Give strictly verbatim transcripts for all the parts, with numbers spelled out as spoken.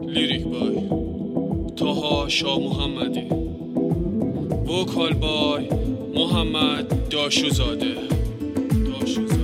لیریک بای طاها شاه محمدی، وکال بای محمد داشوزاده. داشوزاده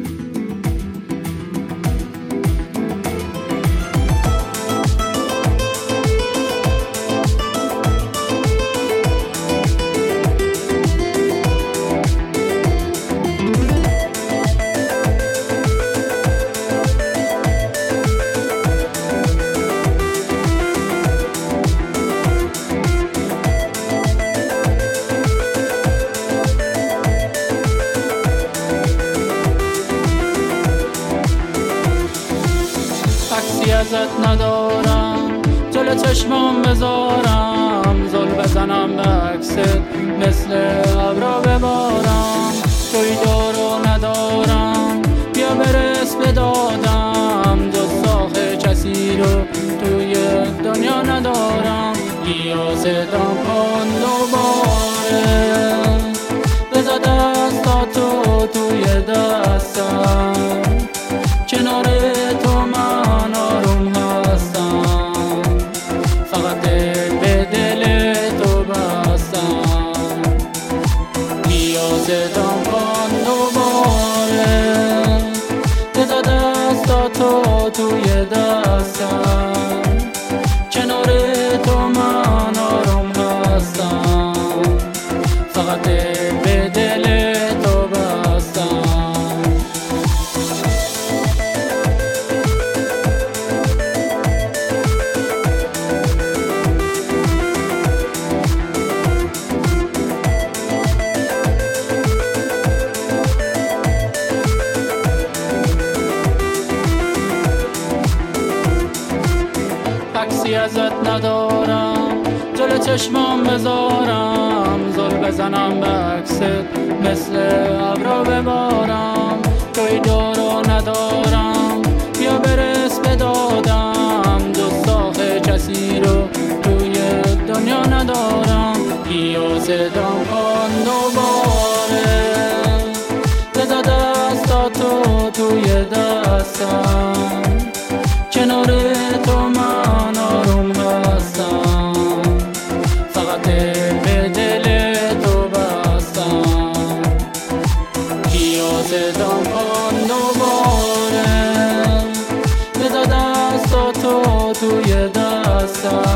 عکسی ازت ندارم، جلو چشمام بذارم، زل بزنم به عکست مثل ابرا ببارم. توی دارو ندارم، بیا برس به دادم، جز ساخ کسی رو توی دنیا ندارم. بیا صدام کن دوباره، بذار دستاتو توی دستم، کنار تو من آروم هستم، فقط دل به دل تو بستم. بیا صدام کن دوباره، بذار دستاتو توی دستم، کنار تو من آروم هستم، فقط دل به دل تو بستم. عکسی ازت ندارم، جلو چشمام بذارم، زل بزنم به عکست مثل ابرا ببارم. توی دارو ندارم، بیا برس به دادم، جز ساخ کسی رو توی دنیا ندارم. بیا صدام کن دوباره، بذار دستاتو توی دستم، کنار تو من آروم هستم، فقط دل به دل تو بستم. بیا صدام کن دوباره، بذار دستاتو توی دستم،